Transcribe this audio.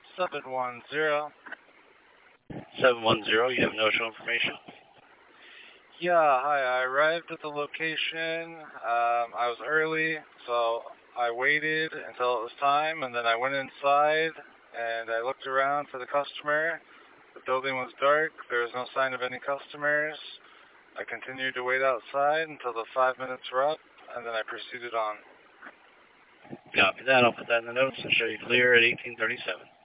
710. 710, you have no show information? Yeah, hi, I arrived at the location. I was early, so I waited until it was time, and then I went inside, and I looked around for the customer. The building was dark. There was no sign of any customers. I continued to wait outside until the 5 minutes were up, and then I proceeded on. Copy that. I'll put that in the notes and show you clear at 1837.